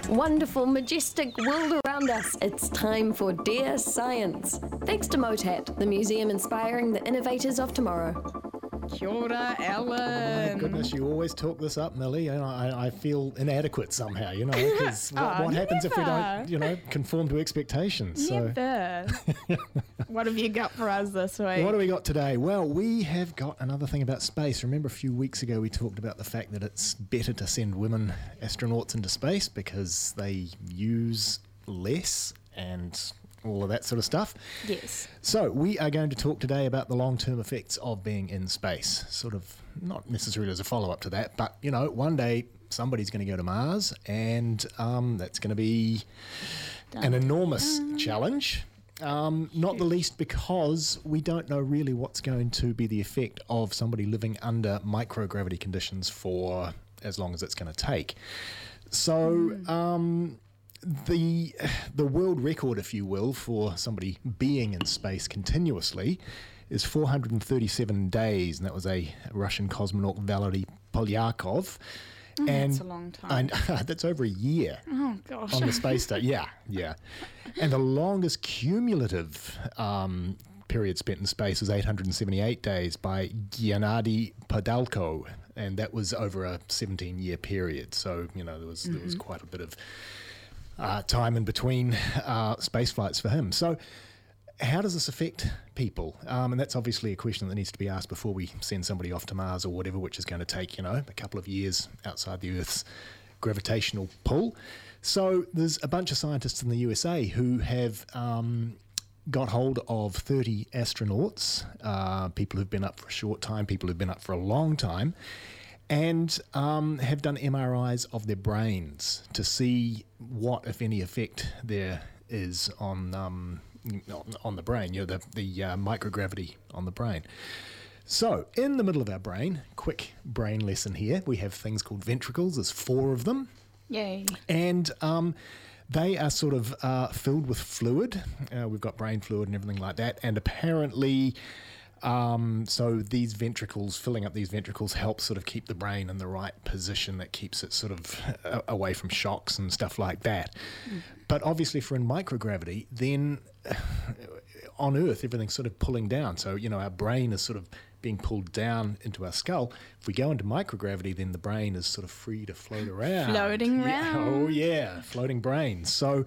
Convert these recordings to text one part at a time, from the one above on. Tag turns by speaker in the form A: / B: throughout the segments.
A: wonderful, majestic world around us, it's time for Dear Science. Thanks to MOTAT, the museum inspiring the innovators of tomorrow.
B: Kia ora, Alan.
C: My goodness, you always talk this up, Millie. And I feel inadequate somehow, because what happens if we don't, conform to expectations?
B: Never. What have you got for us this week?
C: What do we got today? Well, we have got another thing about space. Remember a few weeks ago we talked about the fact that it's better to send women astronauts into space because they use less and all of that sort of stuff.
B: Yes.
C: So we are going to talk today about the long-term effects of being in space. Sort of not necessarily as a follow-up to that, but, one day somebody's going to go to Mars and that's going to be an enormous challenge. Not the least because we don't know really what's going to be the effect of somebody living under microgravity conditions for as long as it's going to take. So the world record, if you will, for somebody being in space continuously is 437 days, and that was a Russian cosmonaut, Valery Polyakov. And
B: that's a long time.
C: That's over a year
B: Oh, gosh.
C: on the space station. Yeah. And the longest cumulative period spent in space was 878 days by Gennady Padalko, and that was over a 17-year period. So, there was quite a bit of time in between space flights for him. So how does this affect people? And that's obviously a question that needs to be asked before we send somebody off to Mars or whatever, which is going to take, a couple of years outside the Earth's gravitational pull. So there's a bunch of scientists in the USA who have got hold of 30 astronauts, people who've been up for a short time, people who've been up for a long time, and have done MRIs of their brains to see what, if any, effect there is on the brain, the microgravity on the brain. So, in the middle of our brain, quick brain lesson here, we have things called ventricles. There's 4 of them.
B: Yay.
C: And they are sort of filled with fluid. We've got brain fluid and everything like that. And apparently, so these ventricles, filling up these ventricles helps sort of keep the brain in the right position that keeps it sort of away from shocks and stuff like that. But obviously, if we're in microgravity, then on Earth, everything's sort of pulling down. So, our brain is sort of being pulled down into our skull. If we go into microgravity, then the brain is sort of free to float around.
B: Floating around.
C: Oh, yeah, floating brains. So,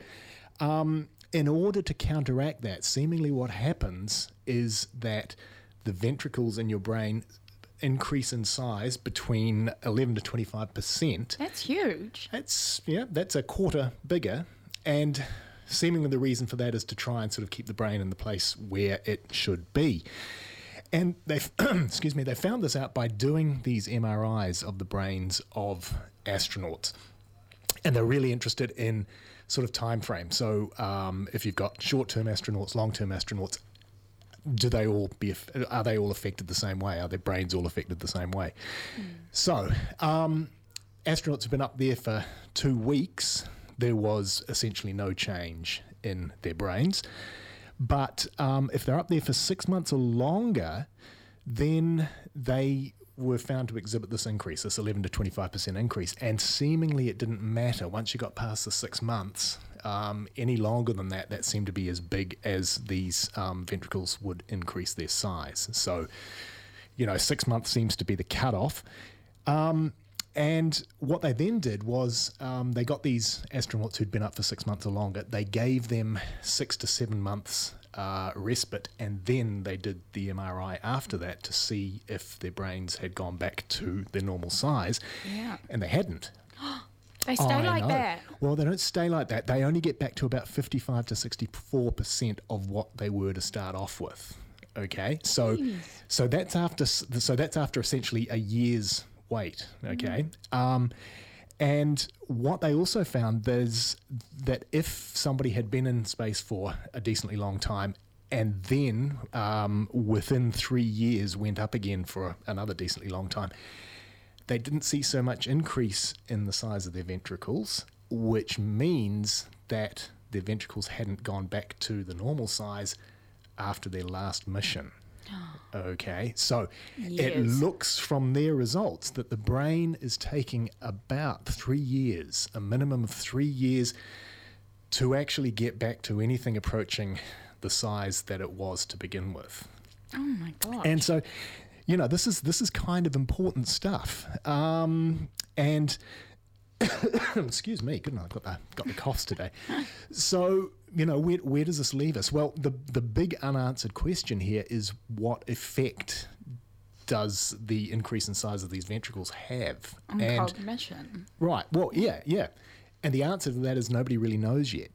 C: in order to counteract that, seemingly what happens is that the ventricles in your brain increase in size between 11 to 25%.
B: That's huge.
C: That's a quarter bigger. And seemingly the reason for that is to try and sort of keep the brain in the place where it should be. And they found this out by doing these MRIs of the brains of astronauts. And they're really interested in sort of time frame. So if you've got short-term astronauts, long-term astronauts, are they all affected the same way? Are their brains all affected the same way? So astronauts have been up there for 2 weeks. There was essentially no change in their brains. But if they're up there for 6 months or longer, then they were found to exhibit this increase, this 11 to 25% increase. And seemingly it didn't matter. Once you got past the 6 months, any longer than that, that seemed to be as big as these ventricles would increase their size. So, 6 months seems to be the cutoff. And what they then did was they got these astronauts who'd been up for 6 months or longer. They gave them 6 to 7 months respite, and then they did the MRI after that to see if their brains had gone back to their normal size.
B: Yeah.
C: And they hadn't.
B: They stay like that.
C: Well, they don't stay like that. They only get back to about 55 to 64% of what they were to start off with. Okay, so that's after essentially a year's wait. Okay, and what they also found is that if somebody had been in space for a decently long time and then within 3 years went up again for another decently long time, they didn't see so much increase in the size of their ventricles, which means that their ventricles hadn't gone back to the normal size after their last mission. Okay, so it
B: Years.
C: looks from their results that the brain is taking about 3 years, a minimum of 3 years, to actually get back to anything approaching the size that it was to begin with.
B: Oh my god.
C: And so, this is kind of important stuff. And excuse me, good night. I've got the coughs today. So, where does this leave us? Well, the big unanswered question here is, what effect does the increase in size of these ventricles have?
B: On cognition.
C: Right. Well, yeah. And the answer to that is nobody really knows yet.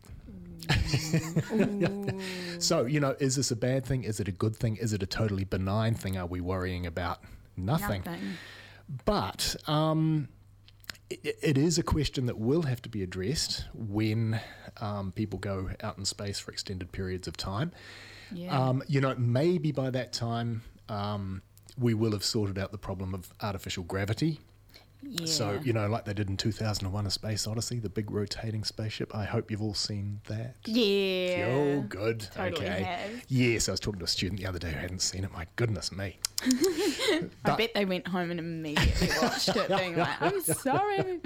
C: So, is this a bad thing? Is it a good thing? Is it a totally benign thing? Are we worrying about nothing? But it is a question that will have to be addressed when people go out in space for extended periods of time.
B: Yeah.
C: Maybe by that time we will have sorted out the problem of artificial gravity.
B: Yeah.
C: So, like they did in 2001: A Space Odyssey, the big rotating spaceship. I hope you've all seen that.
B: Yeah.
C: Oh, good.
B: Totally
C: okay.
B: have.
C: Yes, I was talking to a student the other day who hadn't seen it. My goodness me.
B: I bet they went home and immediately watched it, being like, I'm sorry.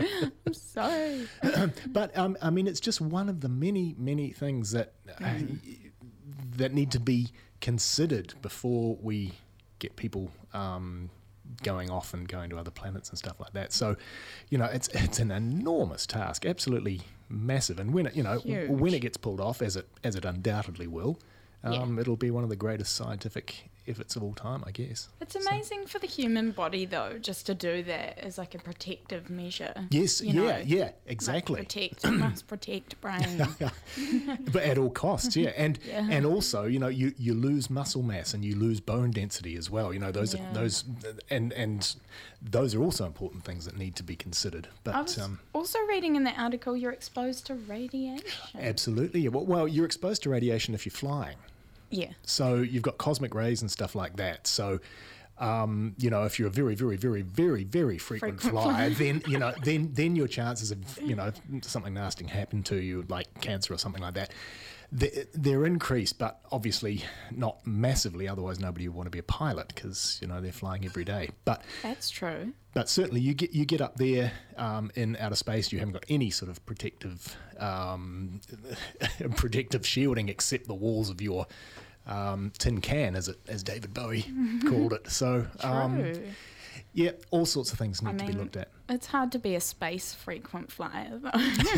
C: But, it's just one of the many, many things that that need to be considered before we get people going off and going to other planets and stuff like that. So, it's an enormous task, absolutely massive. And when it gets pulled off, as it undoubtedly will, it'll be one of the greatest scientific efforts of all time, I guess.
B: It's amazing for the human body, though, just to do that as like a protective measure.
C: Yes, yeah, exactly.
B: Must protect brain.
C: But at all costs, yeah. And also, you lose muscle mass and you lose bone density as well. Those are also important things that need to be considered. But
B: I was also reading in that article you're exposed to radiation.
C: Absolutely. Well, you're exposed to radiation if you're flying.
B: Yeah.
C: So you've got cosmic rays and stuff like that. So, if you're a very, very, very, very, very frequent flyer, then then your chances of something nasty happen to you, like cancer or something like that, they're increased, but obviously not massively. Otherwise, nobody would want to be a pilot because they're flying every day. But
B: that's true.
C: But certainly, you get up there in outer space. You haven't got any sort of protective shielding except the walls of your tin can, as David Bowie called it. So, yeah, all sorts of things need to be looked at.
B: It's hard to be a space frequent flyer, though.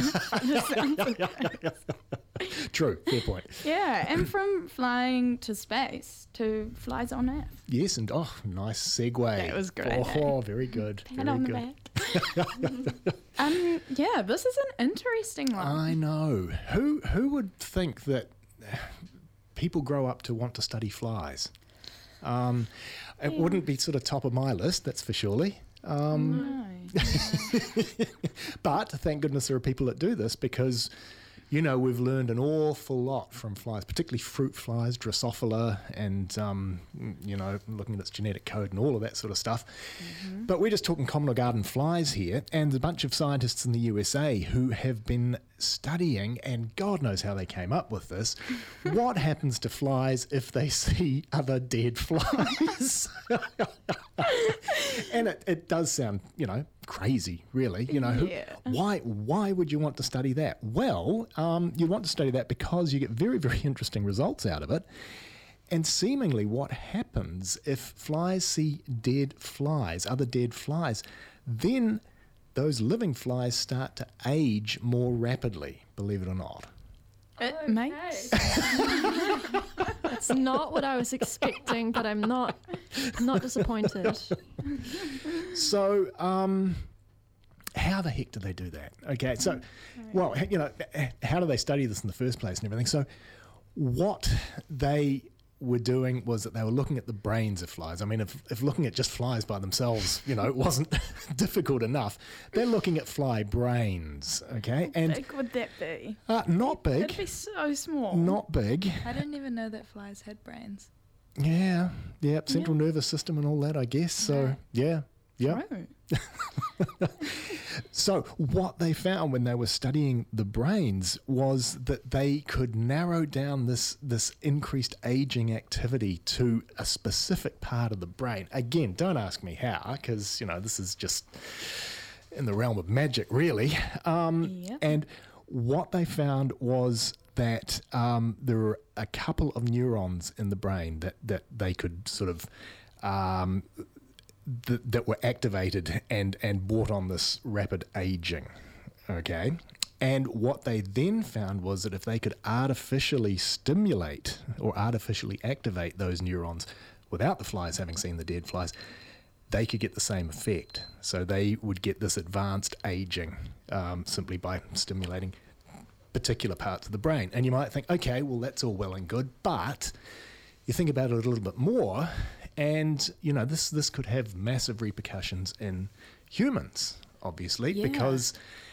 C: True, fair point.
B: Yeah, and from flying to space to flies on Earth.
C: Yes, and nice segue.
B: That was great.
C: Oh, very good.
B: Pat on the back. Yeah, this is an interesting one.
C: I know. Who would think that people grow up to want to study flies? It wouldn't be sort of top of my list, that's for surely.
B: No.
C: But thank goodness there are people that do this, because we've learned an awful lot from flies, particularly fruit flies, Drosophila, and looking at its genetic code and all of that sort of stuff. Mm-hmm. But we're just talking common or garden flies here, and a bunch of scientists in the USA who have been studying, and God knows how they came up with this, what happens to flies if they see other dead flies. And it does sound, crazy, really. Why would you want to study that? Well, you want to study that because you get very, very interesting results out of it. And seemingly what happens if flies see dead flies, other dead flies, then those living flies start to age more rapidly, believe it or not.
B: It makes...
A: It's not what I was expecting, but I'm not disappointed.
C: So, how the heck do they do that? Okay, so, well, how do they study this in the first place and everything? So, what they were doing was that they were looking at the brains of flies. I mean, if looking at just flies by themselves, wasn't difficult enough, they're looking at fly brains, okay?
B: How big would that be?
C: Not big.
B: It'd be so small.
C: Not big.
D: I didn't even know that flies had brains.
C: Yeah, central nervous system and all that, I guess. So, yeah. Yeah.
B: True.
C: So what they found when they were studying the brains was that they could narrow down this increased aging activity to a specific part of the brain. Again, don't ask me how, because, this is just in the realm of magic, really. And what they found was that there were a couple of neurons in the brain that they could sort of that were activated and brought on this rapid aging, okay? And what they then found was that if they could artificially stimulate or artificially activate those neurons without the flies having seen the dead flies, they could get the same effect. So they would get this advanced aging simply by stimulating particular parts of the brain. And you might think, okay, well, that's all well and good, but you think about it a little bit more, and this could have massive repercussions in humans, obviously, because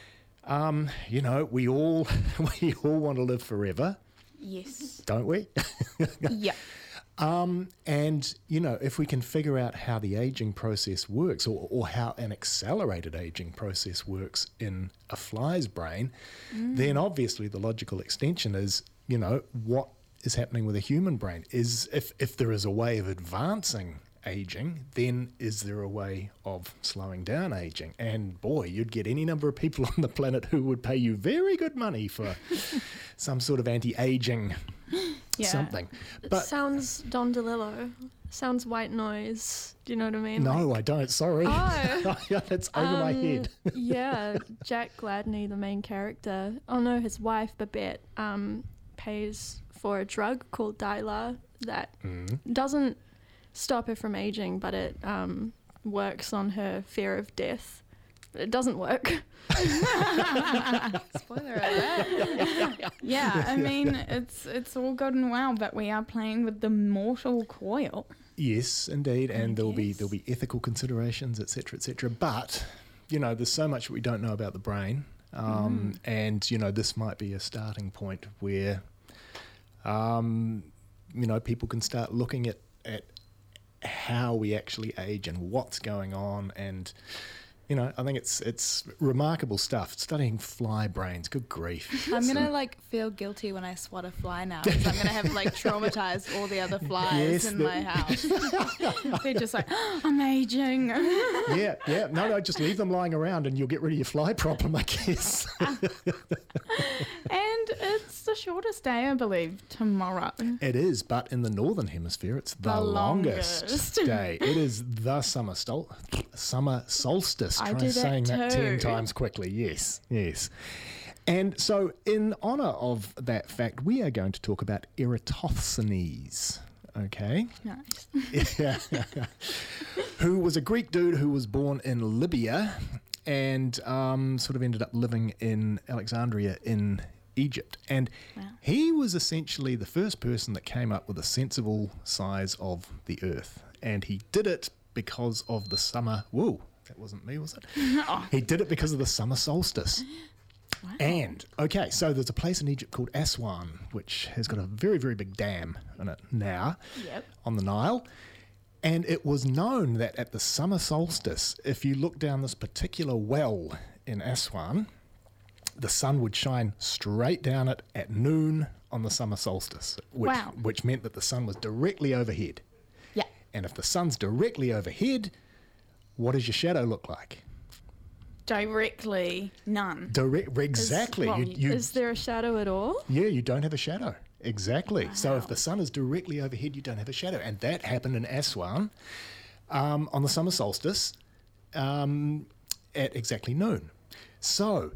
C: we all want to live forever.
B: Yes.
C: Don't we?
B: Yeah.
C: And if we can figure out how the aging process works, or how an accelerated aging process works in a fly's brain, then obviously the logical extension is, what is happening with a human brain? Is if there is a way of advancing aging, then is there a way of slowing down aging? And boy, you'd get any number of people on the planet who would pay you very good money for some sort of anti-aging something.
D: But sounds Don DeLillo. Sounds white noise. Do you know what I mean?
C: No, I don't. Sorry.
D: Oh.
C: It's over my head.
D: Yeah, Jack Gladney, the main character. Oh no, his wife Babette pays for a drug called Dilar that doesn't stop her from aging, but it works on her fear of death. But it doesn't work.
B: Spoiler alert. Yeah, I mean, it's all good and well, but we are playing with the mortal coil.
C: Yes, indeed, and there'll be ethical considerations, etc., etc. But there's so much we don't know about the brain, and this might be a starting point where people can start looking at how we actually age and what's going on, and I think it's remarkable stuff. Studying fly brains, good grief.
B: I'm gonna feel guilty when I swat a fly now, because I'm gonna have traumatized all the other flies in my house. They're just I'm aging.
C: Yeah. No, just leave them lying around and you'll get rid of your fly problem, I guess.
B: And it's the shortest day, I believe, tomorrow.
C: It is, but in the northern hemisphere, it's the longest day. It is the summer solstice.
B: I
C: Try
B: do
C: saying
B: that
C: that
B: too.
C: 10 times quickly. Yes. And so, in honour of that fact, we are going to talk about Eratosthenes. Okay.
B: Nice.
C: Who was a Greek dude who was born in Libya and sort of ended up living in Alexandria in Egypt. And he was essentially the first person that came up with a sensible size of the Earth. And he did it because of the summer... Whoa, that wasn't me, was it? He did it because of the summer solstice.
B: Wow.
C: And, okay, so there's a place in Egypt called Aswan, which has got a very, very big dam in it now on the Nile. And it was known that at the summer solstice, if you look down this particular well in Aswan, the sun would shine straight down it at noon on the summer solstice, which meant that the sun was directly overhead.
B: Yeah.
C: And if the sun's directly overhead, what does your shadow look like?
B: Directly, none.
C: Exactly.
D: Is there a shadow at all?
C: Yeah, you don't have a shadow. Exactly. Wow. So if the sun is directly overhead, you don't have a shadow. And that happened in Aswan on the summer solstice at exactly noon. So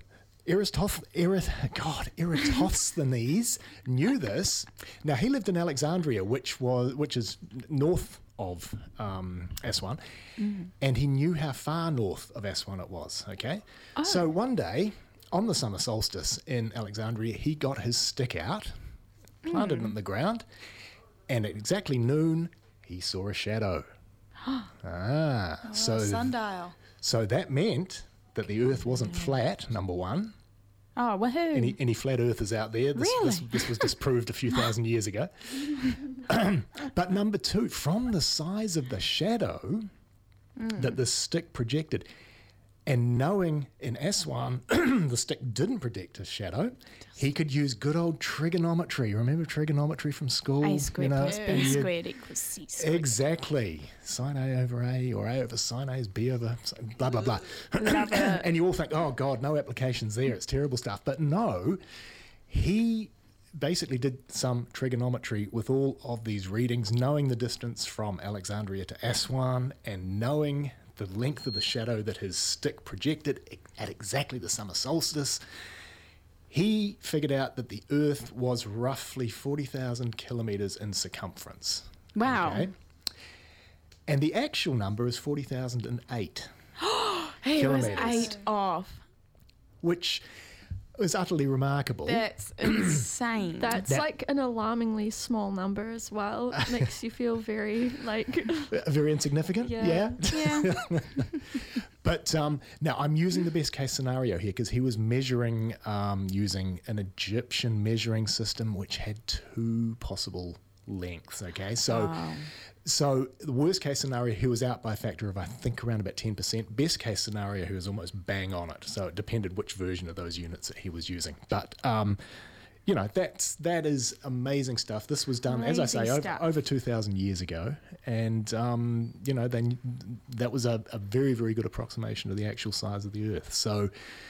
C: Eratosthenes knew this. Now, he lived in Alexandria, which is north of Aswan, and he knew how far north of Aswan it was, okay? Oh. So one day, on the summer solstice in Alexandria, he got his stick out, planted it in the ground, and at exactly noon, he saw a shadow.
B: Sundial.
C: So that meant that the Earth wasn't flat, number one.
B: Oh, woohoo.
C: Any flat earthers out there? This was disproved a few thousand years ago. But number two, from the size of the shadow, that the stick projected. And knowing in Aswan the stick didn't predict a shadow, he could use good old trigonometry. Remember trigonometry from school?
B: A squared plus B squared equals C squared.
C: Exactly. Sine A over A, or A over sine A is B over blah, blah, blah.
B: Love it.
C: And you all think, oh, God, no applications there. It's terrible stuff. But no, he basically did some trigonometry with all of these readings, knowing the distance from Alexandria to Aswan and knowing the length of the shadow that his stick projected at exactly the summer solstice. He figured out that the Earth was roughly 40,000 kilometres in circumference.
B: Wow. Okay?
C: And the actual number is 40,008
B: He
C: kilometres.
B: was 8 off.
C: Which is utterly remarkable.
B: That's insane.
D: That's like an alarmingly small number as well. It makes you feel very
C: very insignificant.
D: Yeah.
C: But now I'm using the best case scenario here because he was measuring using an Egyptian measuring system which had 2 possible lengths. Okay, so the worst case scenario, he was out by a factor of, I think, around about 10%. Best case scenario, he was almost bang on it. So it depended which version of those units that he was using. But, that is amazing stuff. This was done, as I say, over 2,000 years ago. And, that was a very, very good approximation of the actual size of the Earth. So,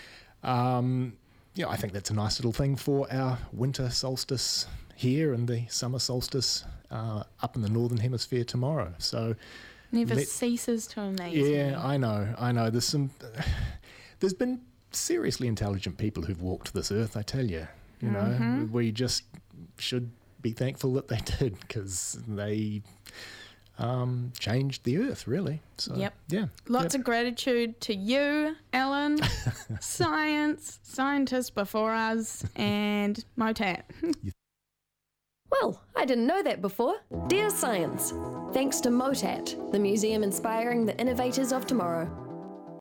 C: I think that's a nice little thing for our winter solstice here and the summer solstice up in the northern hemisphere tomorrow. So
B: never ceases to amaze me.
C: Yeah, I know. There's been seriously intelligent people who've walked this earth, I tell you. You know, we just should be thankful that they did because they changed the earth, really. So, yeah.
B: Lots of gratitude to you, Alan, scientists before us, and Motat.
A: Well, I didn't know that before. Dear Science, thanks to Motat, the museum inspiring the innovators of tomorrow.